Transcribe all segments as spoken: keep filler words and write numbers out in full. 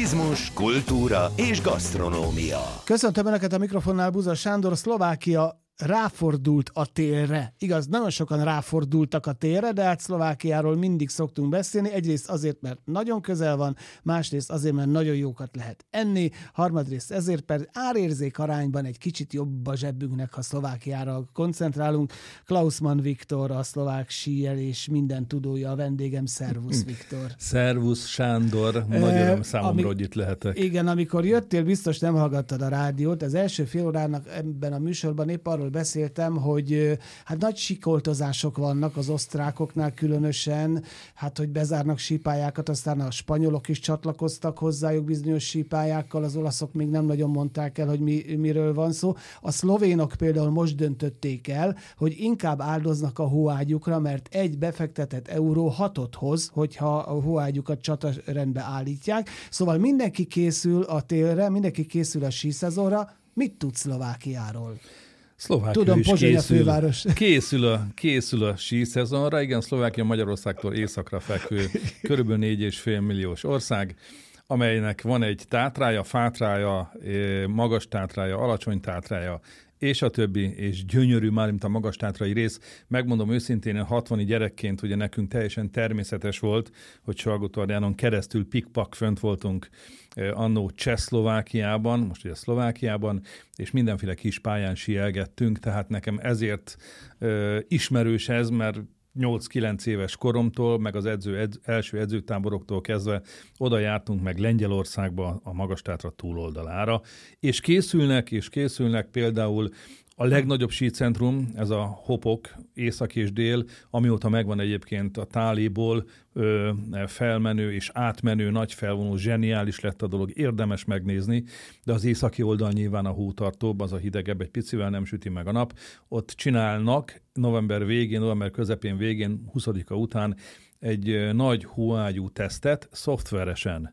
Turizmus, kultúra és gasztronómia. Köszöntöm Önöket a mikrofonnál, Buza Sándor. Szlovákia ráfordult a télre. Igaz, nagyon sokan ráfordultak a télre, de hát Szlovákiáról mindig szoktunk beszélni. Egyrészt azért, mert nagyon közel van, másrészt azért, mert nagyon jókat lehet enni, harmadrészt ezért, mert árérzék arányban egy kicsit jobb a zsebünknek, ha Szlovákiára koncentrálunk. Klausman Viktor, a szlovák síelés minden tudója, a vendégem. Szervusz, Viktor. Szervusz, Sándor. Nagy öröm számomra, ami, hogy itt lehetek. Igen, amikor jöttél, biztos nem hallgattad a rádiót. Az első fél órának ebben a műsorban épp arról beszéltem, hogy hát nagy sikoltozások vannak az osztrákoknál különösen, hát hogy bezárnak sípályákat, aztán a spanyolok is csatlakoztak hozzájuk bizonyos sípályákkal, az olaszok még nem nagyon mondták el, hogy mi, miről van szó. A szlovénok például most döntötték el, hogy inkább áldoznak a hóágyukra, mert egy befektetett euró hatot hoz, hogyha a hóágyukat csatarendbe állítják. Szóval mindenki készül a télre, mindenki készül a síszezonra. Mit tudsz Szlovákiáról? Szlovákia Tudom, is Pozsony készül, a főváros. Készül a, készül a síszezonra. Igen, Szlovákia Magyarországtól északra fekvő körülbelül négy és fél milliós ország, amelynek van egy tátrája, fátrája, magas tátrája, alacsony tátrája, és a többi, és gyönyörű már, mint a magas tátrai rész. Megmondom őszintén, a hatvani gyerekként ugye nekünk teljesen természetes volt, hogy Salgótarjánon keresztül pikpak fönt voltunk eh, annó Csehszlovákiában, most ugye Szlovákiában, és mindenféle kis pályán síelgettünk, tehát nekem ezért eh, ismerős ez, mert nyolc-kilenc éves koromtól, meg az edző, edz, első edzőtáboroktól kezdve oda jártunk meg Lengyelországba, a Magas-Tátra túloldalára, és készülnek, és készülnek például a legnagyobb sícentrum, ez a Hopok, észak és dél, amióta megvan egyébként a Táliból ö, felmenő és átmenő, nagy felvonó, zseniális lett a dolog, érdemes megnézni, de az északi oldal nyilván a hótartóbb, az a hidegebb, egy picivel nem süti meg a nap. Ott csinálnak november végén, november közepén végén, huszadika után egy nagy hóágyú tesztet szoftveresen.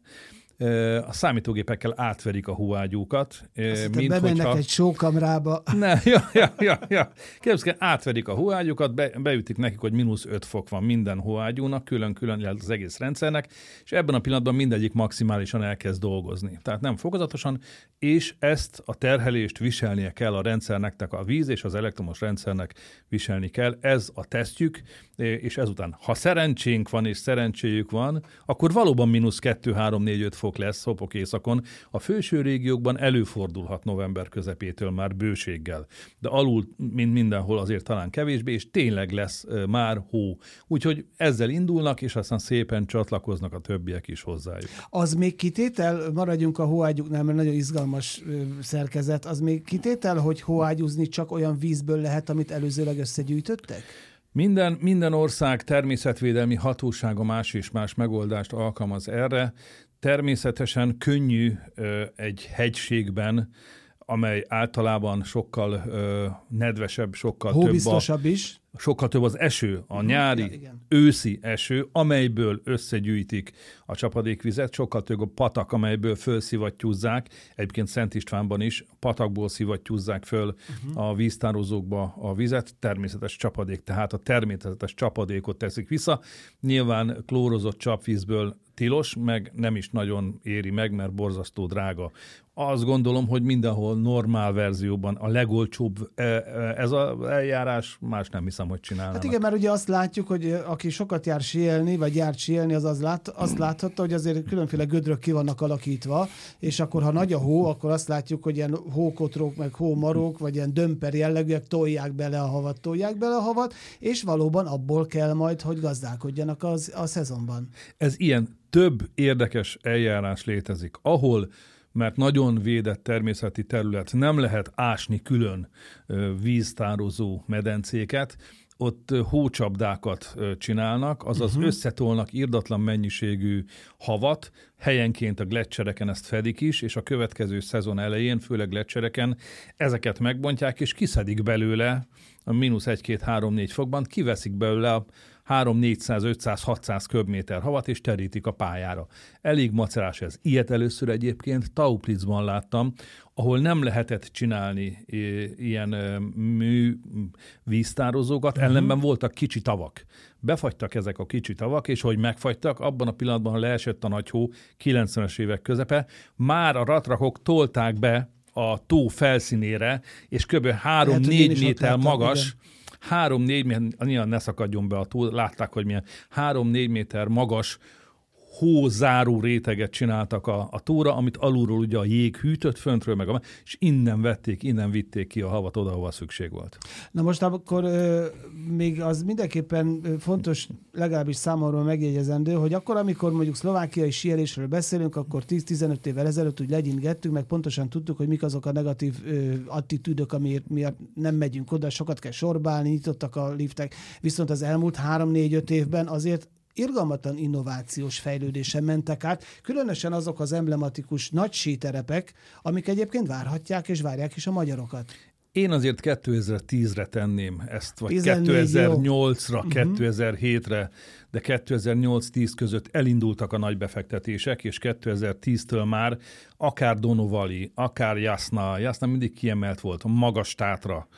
A számítógépekkel átverik a hóágyúkat. Aztán bemennek hogyha... egy showkamrába. Ne, ja, ja, ja, ja. Képzeld, átverik a hóágyúkat, be, beütik nekik, hogy mínusz öt fok van minden hóágyúnak, külön-külön az egész rendszernek, és ebben a pillanatban mindegyik maximálisan elkezd dolgozni. Tehát nem fokozatosan, és ezt a terhelést viselnie kell a rendszernek, tehát a víz és az elektromos rendszernek viselni kell. Ez a tesztjük, és ezután, ha szerencsénk van és szerencséjük van, akkor valóban mínusz kettő, három, négy, öt fok lesz Hopok északon. A főső régiókban előfordulhat november közepétől már bőséggel, de alul, mint mindenhol azért talán kevésbé, és tényleg lesz már hó. Úgyhogy ezzel indulnak, és aztán szépen csatlakoznak a többiek is hozzájuk. Az még kitétel, maradjunk a hóágyúknál, mert nagyon izgalmas szerkezet, az még kitétel, hogy hóágyúzni csak olyan vízből lehet, amit előzőleg összegyűjtöttek? Minden, minden ország természetvédelmi hatósága más és más megoldást alkalmaz erre. Természetesen könnyű ö, egy hegységben, amely általában sokkal ö, nedvesebb, sokkal hóbiztosabb több a, is. Sokkal több az eső, a nyári, ja, igen. őszi eső, amelyből összegyűjtik a csapadékvizet, sokkal több a patak, amelyből fölszivattyúzzák, egyébként Szent Istvánban is patakból szivattyúzzák föl uh-huh. a víztározókba a vizet, természetes csapadék, tehát a természetes csapadékot teszik vissza. Nyilván klórozott csapvízből tilos, meg nem is nagyon éri meg, mert borzasztó drága. Azt gondolom, hogy mindenhol normál verzióban a legolcsóbb ez az eljárás, más nem hiszem, hogy csinálnának. Hát igen, mert ugye azt látjuk, hogy aki sokat jár síelni, vagy járt síelni, az, az lát, azt láthatta, hogy azért különféle gödrök ki vannak alakítva, és akkor, ha nagy a hó, akkor azt látjuk, hogy ilyen hókotrók, meg hómarók, vagy ilyen dömper jellegűek tolják bele a havat, tolják bele a havat, és valóban abból kell majd, hogy gazdálkodjanak az, a szezonban. Ez ilyen több érdekes eljárás létezik, ahol mert nagyon védett természeti terület, nem lehet ásni külön víztározó medencéket, ott hócsapdákat csinálnak, azaz uh-huh. összetolnak irdatlan mennyiségű havat, helyenként a gleccsereken ezt fedik is, és a következő szezon elején, főleg gleccsereken ezeket megbontják, és kiszedik belőle a mínusz egy, két, három, négy fokban, kiveszik belőle a három-négyszáz, ötszáz, hatszáz köbméter havat, és terítik a pályára. Elég macerás ez. Ilyet először egyébként Tauplitzban láttam, ahol nem lehetett csinálni ilyen mű víztározókat, uh-huh. ellenben voltak kicsi tavak. Befagytak ezek a kicsi tavak, és hogy megfagytak, abban a pillanatban, ha leesett a nagy hó, kilencvenes évek közepe, már a ratrakok tolták be a tó felszínére, és kb. három-négy méter magas, három-négy méter, ne szakadjon be a tó, látták, hogy milyen három-négy méter magas hózáró réteget csináltak a, a tóra, amit alulról ugye a jég hűtött, föntről meg a, és innen vették, innen vitték ki a havat oda, ahova szükség volt. Na most akkor euh, még az mindenképpen fontos, legalábbis számomra megjegyezendő, hogy akkor, amikor mondjuk szlovákiai síelésről beszélünk, akkor tíz-tizenöt évvel ezelőtt úgy legyingettünk, meg pontosan tudtuk, hogy mik azok a negatív ö, attitűdök, amiért miatt nem megyünk oda, sokat kell sorbálni, nyitottak a liftek, viszont az elmúlt három-négy-öt évben azért irgalmatlan innovációs fejlődésen mentek át, különösen azok az emblematikus nagy síterepek, amik egyébként várhatják és várják is a magyarokat. Én azért kétezer-tízre tenném ezt, vagy kétezer-nyolcra, jó. kétezer-hétre, de kétezer-nyolc-tíz között elindultak a nagy befektetések, és kétezer-tíztől már akár Donovali, akár Jasna, Jasna mindig kiemelt volt, a Magas Tátra,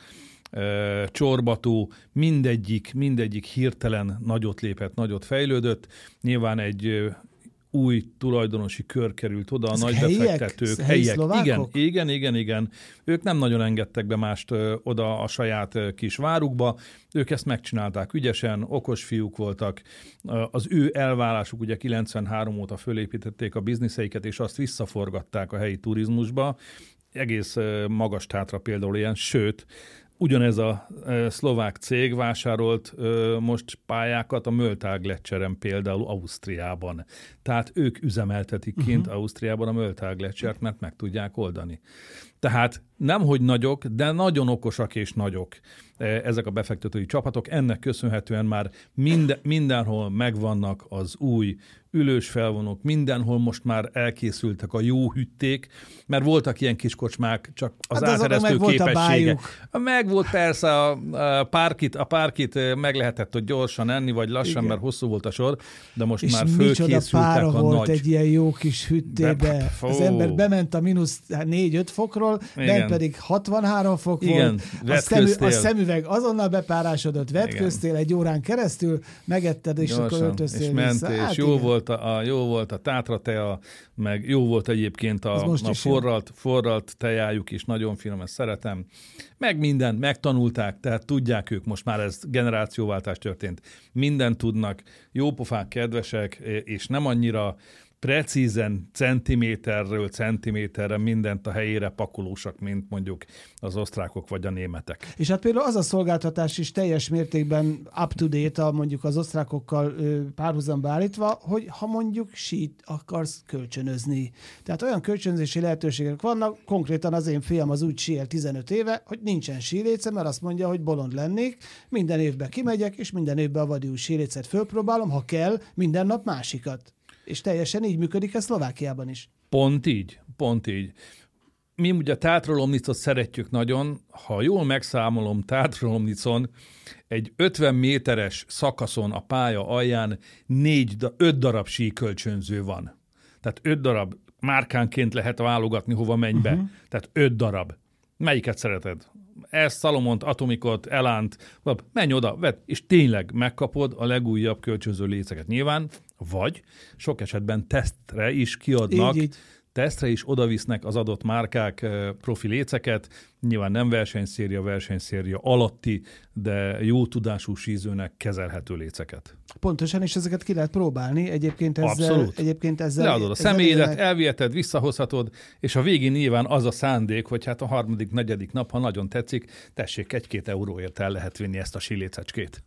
Csorbató, mindegyik, mindegyik hirtelen nagyot lépett, nagyot fejlődött. Nyilván egy új tulajdonosi kör került oda, a ez nagy helyiek? befektetők. Helyiek. Igen, igen, igen, igen. Ők nem nagyon engedtek be mást oda a saját kis várukba. Ők ezt megcsinálták ügyesen, okos fiúk voltak. Az ő elválásuk ugye kilencvenhárom óta fölépítették a bizniszeiket, és azt visszaforgatták a helyi turizmusba. Egész Magas Tátra például ilyen, sőt, ugyanez a e, szlovák cég vásárolt e, most pályákat a Mölltal-gletscheren például Ausztriában. Tehát ők üzemeltetik kint uh-huh. Ausztriában a Mölltal-gletschert, mert meg tudják oldani. Tehát nemhogy nagyok, de nagyon okosak és nagyok ezek a befektetői csapatok. Ennek köszönhetően már minden, mindenhol megvannak az új ülős felvonók, mindenhol most már elkészültek a jó hütték, mert voltak ilyen kis kocsmák, csak az hát áteresztő képessége. Meg volt persze a, a párkit, a párkit meg lehetett, hogy gyorsan enni, vagy lassan, igen. mert hosszú volt a sor, de most és már fölkészültek a volt nagy... egy ilyen jó kis hüttébe. Be, az ember bement a mínusz négy-öt fokról, bent pedig hatvanhárom fok igen, volt. A, szemü, a szemüveg azonnal bepárásodott, vetköztél egy órán keresztül, megetted, és gyorsan, akkor öltöztél és mentél, hát és jó igen. volt a, a, jó volt a tátra tea, meg jó volt egyébként a, a forralt, forralt tejájuk is, nagyon finom, ezt szeretem. Meg minden, megtanulták, tehát tudják ők, most már ez generációváltás történt. Mindent tudnak, jópofák, kedvesek, és nem annyira precízen centiméterről centiméterre mindent a helyére pakolósak, mint mondjuk az osztrákok vagy a németek. És hát például az a szolgáltatás is teljes mértékben up-to-date, mondjuk az osztrákokkal párhuzamba állítva, hogy ha mondjuk sít akarsz kölcsönözni. Tehát olyan kölcsönzési lehetőségek vannak, konkrétan az én fiam az úgy síel tizenöt éve, hogy nincsen síléce, mert azt mondja, hogy bolond lennék, minden évben kimegyek, és minden évben a vadiú sílécet fölpróbálom, ha kell, minden nap másikat. És teljesen így működik ez Szlovákiában is. Pont így, pont így. Mi ugye Tátra-Lomnicot szeretjük nagyon, ha jól megszámolom, Tátra-Lomnicon egy ötven méteres szakaszon a pálya alján négy, öt darab síkölcsönző van. Tehát öt darab márkánként lehet válogatni, hova menj be. Uh-huh. Tehát öt darab. Melyiket szereted? Ezt, Salomont, Atomikot, Elánt, menj oda, vedd, és tényleg megkapod a legújabb kölcsönző léceket. Nyilván, vagy sok esetben tesztre is kiadnak, így, így. tesztre is odavisznek az adott márkák profi léceket, nyilván nem versenyszéria, versenyszéria alatti, de jó tudású sízőnek kezelhető léceket. Pontosan, és ezeket ki lehet próbálni. Egyébként ezzel... Abszolút. Egyébként ezzel leadod a személyedet, elviheted, visszahozhatod, és a végén nyilván az a szándék, hogy hát a harmadik, negyedik nap, ha nagyon tetszik, tessék, egy-két euróért el lehet vinni ezt a sílécecskét.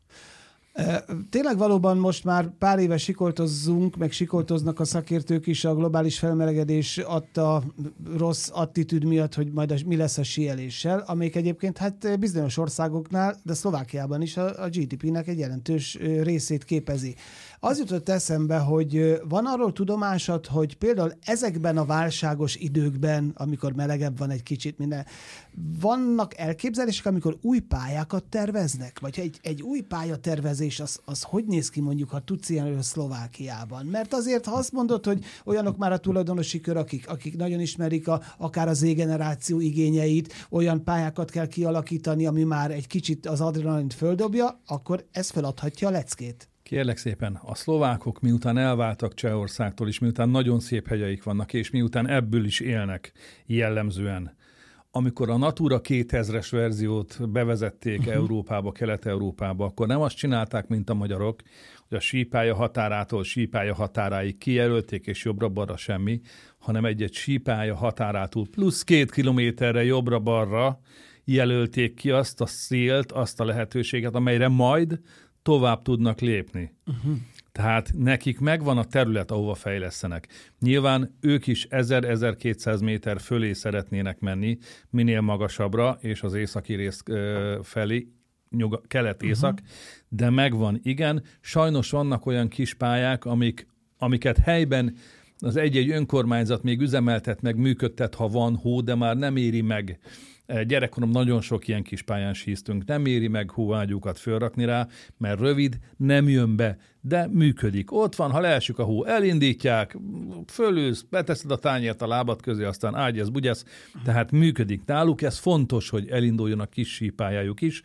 Tényleg valóban most már pár éve sikoltozzunk, meg sikoltoznak a szakértők is a globális felmelegedés adta rossz attitűd miatt, hogy majd a, mi lesz a síeléssel, amelyik egyébként hát bizonyos országoknál, de Szlovákiában is a, a gé dé pé-nek egy jelentős részét képezi. Az jutott eszembe, hogy van arról tudomásod, hogy például ezekben a válságos időkben, amikor melegebb van egy kicsit minden, vannak elképzelések, amikor új pályákat terveznek? Vagy egy, egy új pályatervezés kifejezés, az, az hogy néz ki mondjuk, ha tudsz ilyenről Szlovákiában? Mert azért, ha azt mondod, hogy olyanok már a tulajdonosi kör, akik, akik nagyon ismerik a, akár az Z-generáció igényeit, olyan pályákat kell kialakítani, ami már egy kicsit az adrenalint földobja, akkor ez feladhatja a leckét. Kérlek szépen, a szlovákok miután elváltak Csehországtól is, miután nagyon szép hegyeik vannak, és miután ebből is élnek jellemzően, amikor a Natura kétezres verziót bevezették uh-huh. Európába, Kelet-Európába, akkor nem azt csinálták, mint a magyarok, hogy a sípálya határától sípálya határáig kijelölték, és jobbra-balra semmi, hanem egy-egy sípálya határától plusz két kilométerre jobbra-balra jelölték ki azt a szélt, azt a lehetőséget, amelyre majd tovább tudnak lépni. Uh-huh. Tehát nekik megvan a terület, ahova fejlesztenek. Nyilván ők is ezer-ezerkétszáz méter fölé szeretnének menni, minél magasabbra, és az északi rész felé, nyuga, kelet-észak, uh-huh. de megvan, igen. Sajnos vannak olyan kis pályák, amik, amiket helyben az egy-egy önkormányzat még üzemeltet, meg működtet, ha van hó, de már nem éri meg. Gyerekkorom nagyon sok ilyen kis pályán síztünk, nem éri meg hóágyúkat fölrakni rá, mert rövid, nem jön be, de működik. Ott van, ha leesik a hó, elindítják, fölülsz, beteszed a tányért a lábad közé, aztán ágyez, bugyesz, tehát működik náluk. Ez fontos, hogy elinduljon a kis sípályájuk is,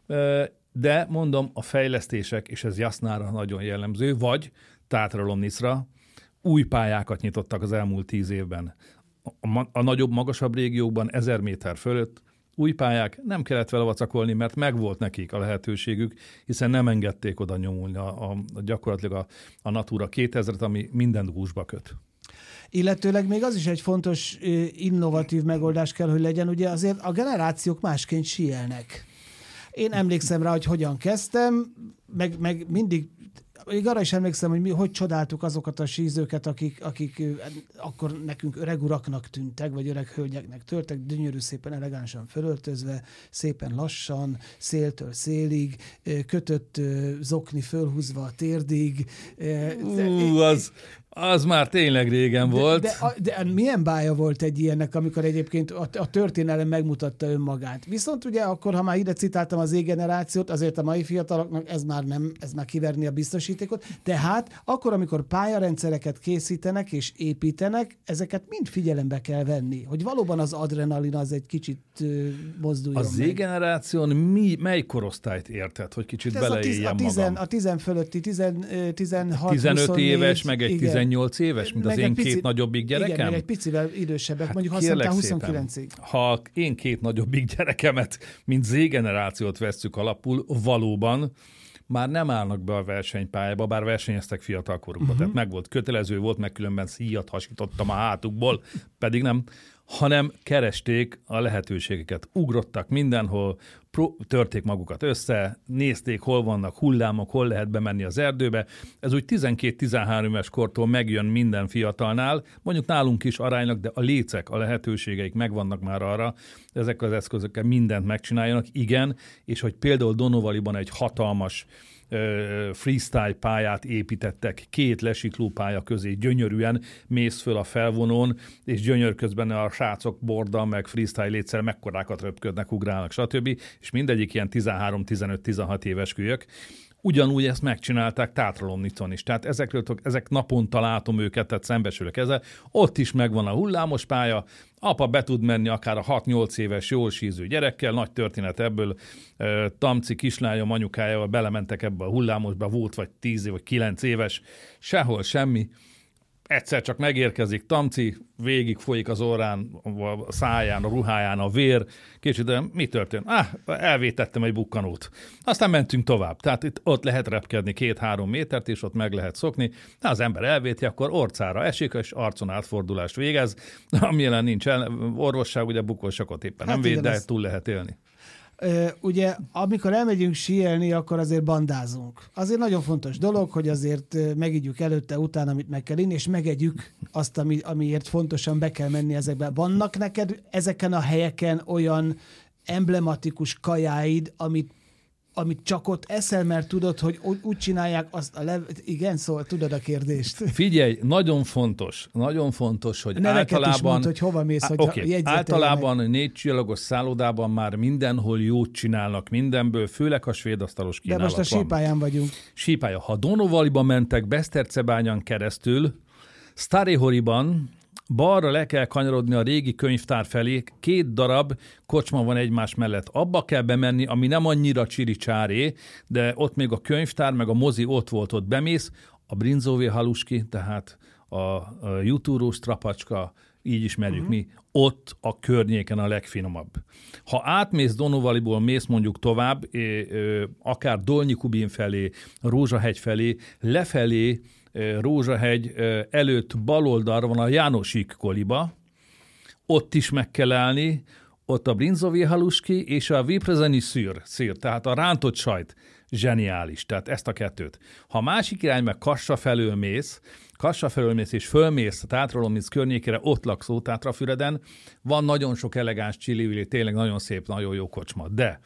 de mondom, a fejlesztések, és ez Jasnára nagyon jellemző, vagy Tátra-Lomniszra új pályákat nyitottak az elmúlt tíz évben. A, a nagyobb, magasabb régiókban ezer méter fölött új pályák, nem kellett vele vacakolni, mert megvolt nekik a lehetőségük, hiszen nem engedték oda nyomulni a, a, a gyakorlatilag a, a Natura kétezret, ami minden gúzsba köt. Illetőleg még az is egy fontos, innovatív megoldás kell, hogy legyen, ugye azért a generációk másként síelnek. Én emlékszem rá, hogy hogyan kezdtem, meg, meg mindig Még arra is emlékszem, hogy mi hogy csodáltuk azokat a sízőket, akik, akik akkor nekünk öreg uraknak tűntek, vagy öreg hölgyeknek törtek, gyönyörű szépen elegánsan fölöltözve, szépen lassan, széltől szélig, kötött zokni fölhúzva a térdig. Ú, az, az már tényleg régen de, volt. De, de, de milyen bája volt egy ilyennek, amikor egyébként a, a történelem megmutatta önmagát. Viszont ugye akkor, ha már ide citáltam az Z-generációt, azért a mai fiataloknak ez már nem, ez már kiverni a biztosítékot. Tehát akkor, amikor pályarendszereket készítenek és építenek, ezeket mind figyelembe kell venni, hogy valóban az adrenalin az egy kicsit uh, mozduljon meg. A Z-generáción mi, mely korosztályt érted, hogy kicsit hát beleéljen a tizen, magam? A tizen fölötti, tizen, tizenhat, tizenöt huszonnégy, éves, meg egy igen. tizennyolc éves, mint az én pici, két nagyobbik gyerekem? Igen, meg egy picivel idősebbek, hát mondjuk azt mondtál huszonkilencig. Ha én két nagyobbik gyerekemet, mint Z-generációt vesszük alapul, valóban már nem állnak be a versenypályába, bár versenyeztek fiatalkorukban. Uh-huh. Tehát meg volt, kötelező volt, meg különben szíjat hasítottam a hátukból, pedig nem, hanem keresték a lehetőségeket. Ugrottak mindenhol, törték magukat össze, nézték, hol vannak hullámok, hol lehet bemenni az erdőbe. Ez úgy tizenkét-tizenhárom éves kortól megjön minden fiatalnál, mondjuk nálunk is aránylag, de a lécek, a lehetőségeik megvannak már arra, ezek az eszközökkel mindent megcsináljanak. Igen, és hogy például Donovaliban egy hatalmas freestyle pályát építettek két lesikló pálya közé, gyönyörűen mész föl a felvonón, és gyönyör közben a srácok borddal, meg freestyle létszer mekkorákat röpködnek, ugrálnak, stb. És mindegyik ilyen tizenhárom-tizenöt-tizenhat éves kölyök. Ugyanúgy ezt megcsinálták Tátra-Lomnicon is. Tehát ezekről, ezek naponta látom őket, tehát szembesülök ezzel. Ott is megvan a hullámos pálya, apa be tud menni akár a hat-nyolc éves jól síző gyerekkel, nagy történet ebből, Tamci kislányom anyukájával belementek ebbe a hullámosba, volt vagy tíz év, vagy kilenc éves, sehol semmi. Egyszer csak megérkezik Tamci, végig folyik az orrán, a száján, a ruháján a vér. Kicsit, de mi történt? Ah, elvétettem egy bukkanót. Aztán mentünk tovább. Tehát itt ott lehet repkedni két-három métert, és ott meg lehet szokni. Ha az ember elvéti, akkor orcára esik, és arcon átfordulást végez. Amilyen nincs el, orvosság, ugye bukósakot éppen hát nem véd, de ezt... túl lehet élni. Uh, ugye, amikor elmegyünk síelni, akkor azért bandázunk. Azért nagyon fontos dolog, hogy azért megígyük előtte, utána, amit meg kell inni, és megegyük azt, ami, amiért fontosan be kell menni ezekbe. Vannak neked ezeken a helyeken olyan emblematikus kajáid, amit amit csak ott eszel, mert tudod, hogy úgy, úgy csinálják, azt a lev... igen, szóval tudod a kérdést. Figyelj, nagyon fontos, nagyon fontos, hogy neveket általában... is mondd, hogy hova mész, hogy okay. Általában meg. Négy csillagos szállodában már mindenhol jót csinálnak mindenből, főleg a svéd asztalos kínálat van. De most a sípályán vagyunk. Sípálya. Ha Donovaliba mentek Besztercebányán keresztül, Starihoriban balra le kell kanyarodni a régi könyvtár felé, két darab kocsma van egymás mellett. Abba kell bemenni, ami nem annyira csiri-csáré, de ott még a könyvtár, meg a mozi ott volt, ott bemész, a Brinzové haluski, tehát a, a jutúrós trapacska, így ismerjük uh-huh. mi, ott a környéken a legfinomabb. Ha átmész Donovaliból, mész mondjuk tovább, é, ö, akár Dolnyi Kubin felé, Rózsahegy felé, lefelé, Rózsahegy előtt bal oldalra van a Jánosik koliba, ott is meg kell állni, ott a Brinzové haluski és a Vyprezeni szűr, szír, tehát a rántott sajt, zseniális, tehát ezt a kettőt. Ha másik irány meg Kassa felől mész, Kassa felől mész és fölmész a Tátralomnic környékére, ott laksz Ótátrafüreden, van nagyon sok elegáns csili-vili, tényleg nagyon szép, nagyon jó kocsma, de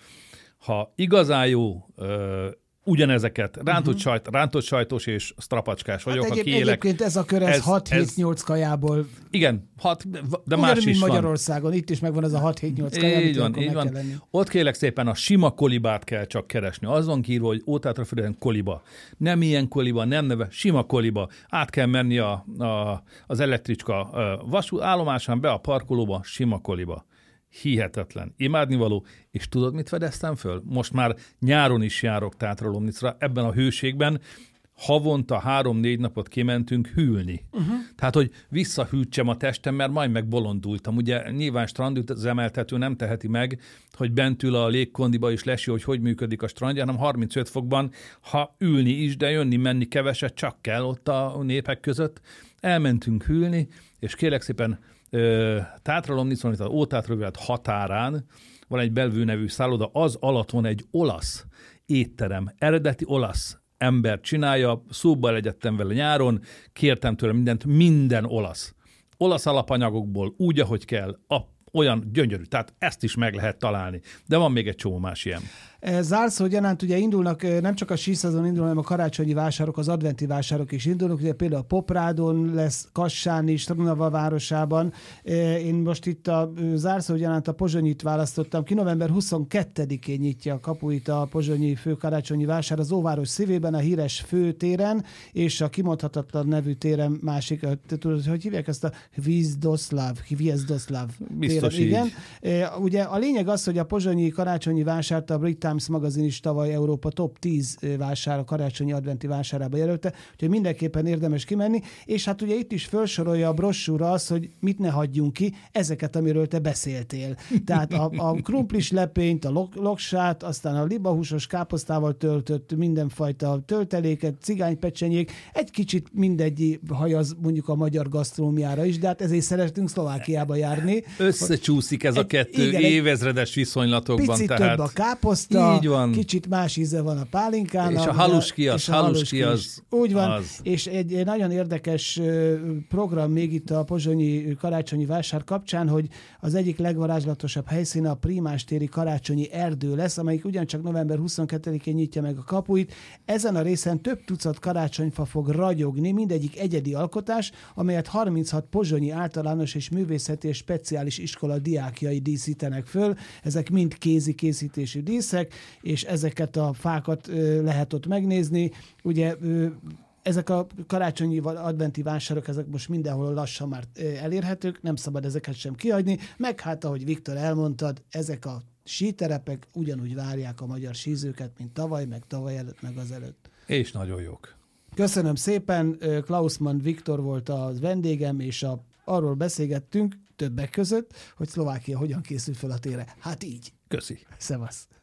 ha igazán jó ugyanezeket, rántott, uh-huh. sajt, rántott sajtos és strapacskás vagyok, hát egyéb, aki élek. Egyébként ez a kör, ez hat hét nyolc kajából. Igen, hat, de ugyan, más is Magyarországon, van. Itt is megvan ez a hat hét nyolc kaja, így van, így van. Ott kérlek szépen a sima kolibát kell csak keresni. Azon kívül, hogy Ótátrafüreden koliba. Nem ilyen koliba, nem neve, sima koliba. Át kell menni a, a, az elektricska vasút állomásán be a parkolóba, sima koliba. Hihetetlen, imádnivaló, és tudod, mit fedeztem föl? Most már nyáron is járok Tátralomnicra, ebben a hőségben havonta három-négy napot kimentünk hűlni. Uh-huh. Tehát, hogy visszahűtsem a testem, mert majd megbolondultam. Ugye nyilván strandüzemeltető nem teheti meg, hogy bent ül a légkondiba és lesi, hogy hogy működik a strandja, hanem harmincöt fokban, ha ülni is, de jönni-menni keveset csak kell ott a népek között. Elmentünk hűlni, és kérlek szépen Tátralomnicon, itt az Ótátrafüred határán van egy Bellevue nevű szálloda, az alatt van egy olasz étterem, eredeti olasz ember csinálja, szóba legyettem vele nyáron, kértem tőle mindent, minden olasz. Olasz alapanyagokból, úgy, ahogy kell, a, olyan gyönyörű, tehát ezt is meg lehet találni. De van még egy csomó más ilyen. Zárszó gyanánt ugye indulnak, nem csak a síszezon indul, hanem a karácsonyi vásárok, az adventi vásárok is indulnak, ugye például a Poprádon lesz, Kassán is, Trnava városában. Én most itt a zárszó gyanánt a Pozsonyit választottam ki, november huszonkettedikén nyitja a kapuit a pozsonyi fő karácsonyi vásár az óváros szívében, a híres főtéren, és a kimondhatatlan nevű téren másik, tudod, hogy hívják ezt a Hvizdoszláv, Hvizdoszláv Biztos téren. Igen. Ugye a lényeg az, hogy a pozsonyi karácsonyi vásárt a Brit Times magazin is tavaly Európa top tíz vásár, a karácsonyi adventi vásárába jelölte, úgyhogy mindenképpen érdemes kimenni, és hát ugye itt is felsorolja a brossúra az, hogy mit ne hagyjunk ki, ezeket, amiről te beszéltél. Tehát a, a krumplis lepényt, a lok, loksát, aztán a libahúsos káposztával töltött mindenfajta tölteléket, cigánypecsenyék, egy kicsit mindegy hajaz mondjuk a magyar gasztronómiára is, de hát ezért szeretünk Szlovákiába járni. Összecsúszik ez egy, a kettő igen, évezredes viszonylatokban. Picit tehát... több a káposzta, így van. Kicsit más íze van a pálinkának. És a haluski az, a haluski az. Úgy van, az. És egy, egy nagyon érdekes program még itt a pozsonyi karácsonyi vásár kapcsán, hogy az egyik legvarázslatosabb helyszíne a Prímás téri karácsonyi erdő lesz, amelyik ugyancsak november huszonkettedikén nyitja meg a kapuit. Ezen a részen több tucat karácsonyfa fog ragyogni, mindegyik egyedi alkotás, amelyet harminchat pozsonyi általános és művészeti és speciális iskola diákjai díszítenek föl. Ezek mind kézi készítésű díszek, és ezeket a fákat ö, lehet ott megnézni. Ugye ö, ezek a karácsonyi adventi vásárok, ezek most mindenhol lassan már elérhetők, nem szabad ezeket sem kihagyni, meg hát, ahogy Viktor elmondtad, ezek a síterepek ugyanúgy várják a magyar sízőket, mint tavaly, meg tavaly előtt, meg az előtt. És nagyon jók. Köszönöm szépen, Klausmann Viktor volt a vendégem, és a, arról beszélgettünk többek között, hogy Szlovákia hogyan készül fel a térre. Hát így. Köszi. Szevasz.